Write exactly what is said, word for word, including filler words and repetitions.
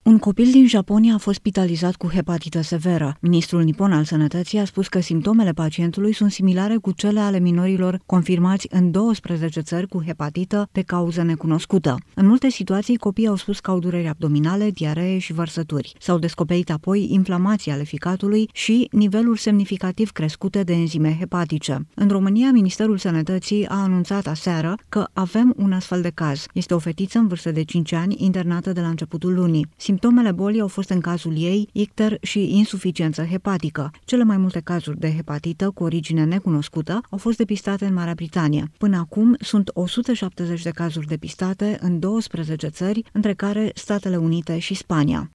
Un copil din Japonia a fost spitalizat cu hepatită severă. Ministrul nipon al sănătății a spus că simptomele pacientului sunt similare cu cele ale minorilor confirmați în douăsprezece țări cu hepatită de cauză necunoscută. În multe situații, copiii au spus că au dureri abdominale, diaree și vărsături. S-au descoperit apoi inflamații ale ficatului și niveluri semnificativ crescute de enzime hepatice. În România, Ministerul Sănătății a anunțat aseară că avem un astfel de caz. Este o fetiță în vârstă de cinci ani, internată de la începutul lunii. Simptomele bolii au fost în cazul ei icter și insuficiență hepatică. Cele mai multe cazuri de hepatită cu origine necunoscută au fost depistate în Marea Britanie. Până acum sunt o sută șaptezeci de cazuri depistate în douăsprezece țări, între care Statele Unite și Spania.